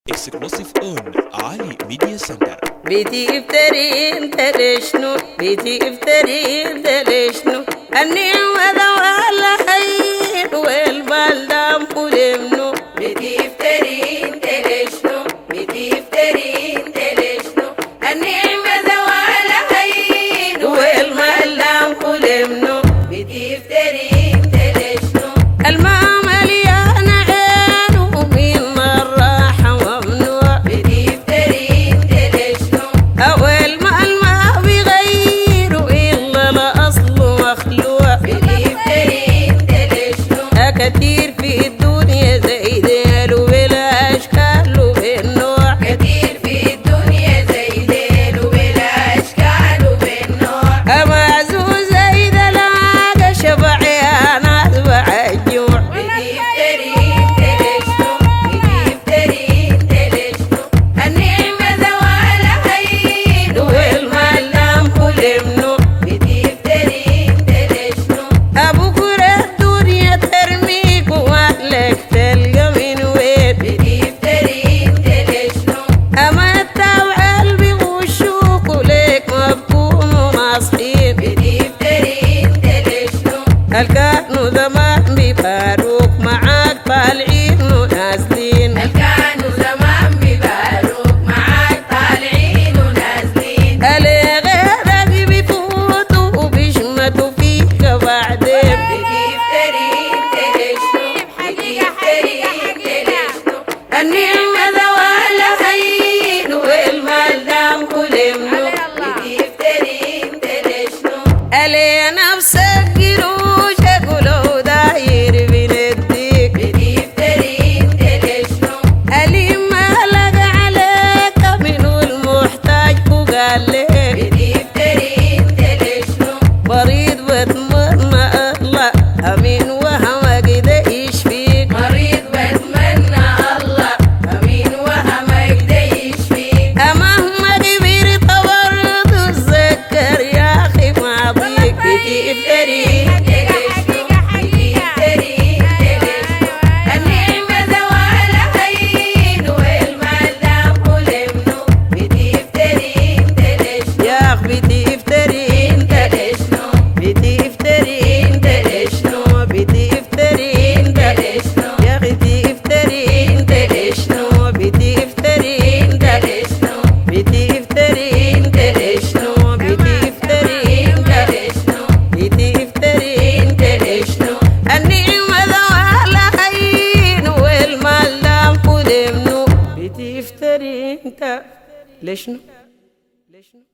اكسكلوسيف اون علي ميديا سنتر. بيتي افتري انت ليشنو، بيتي افتري انت ليشنو، النعمة ذوالها خير والبلدة ملمنو. بيتي افتري انت ليشنو، بيتي افتري انت ليشنو، النعمة ذوالها خير والبلدة ملمنو. بيتي افتري انت ليشنو، الماء مليان عين ومن الراحة ممنوع. بيتي افتري انت ليشنو، أول ما الماء بيغير إلا الأصل مخلوع. بيتي افتري انت ليشنو، كتير في الدنيا زي ديل وبلا أشكال وبالنوع. كتير في الدنيا زي ديل وبلا أشكال وبالنوع. معزوز زي دلاقة شبع يا ناس بعالجوع. بيتي افتري انت ليشنو، بيتي افتري انت ليشنو، النعمة ذوالها خير والمال ملمنو. بيتي افتري انت ليشنو، بكرة الدنيا ترميك وأهلك تلقى من وين. بيتي افتري انت ليشنو، أمتى وقلبي وشوك وليك ما بكونوا ناصحين. بيتي افتري انت ليشنو، الكانوا زمان بيباروك معاك طالعين ونازلين. الكانوا زمان بيباروك معاك طالعين ونازلين. اللي غيرك بيفوتوا وبيشمتوا فيك بعدين. بيتي افتري انت ليشنو، بيتي افتري انت ليشنو، النعمة ذوالها خير والمال دام ملمنو. بيتي افتري انت ليشنو، اللي نفسك قروشك ولو داير بنديك. بيتي افتري انت ليشنو، اللي مالك عليك منو المحتاج وقال لك. بيتي افتري انت ليشنو، مريض بتمنى الله امين وهمك ده يشفيك. مريض بتمنى الله امين وهمك ده يشفيك. مهما كبرت برضه تذكر يا اخي ماضيك. بيتي افتري انت ليشنو، بيتي افتري انت ليشنو، النعمة ذوالها خير والمال دام ملمنو. بيتي افتري انت ليشنو، يا اخ بيتي افتري انت ليشنو، بيتي افتري انت ليشنو، بيتي افتري انت ليشنو، يا اخي بيتي افتري انت ليشنو، بيتي افتري انت ليشنو، بيتي افتري انت ليشنو، بيتي افتري انت ليشنو، بيتي افتري انت ليشنو، النعمة ذوالها خير والمال دام ملمنو. بيتي افتري انت ليشنو.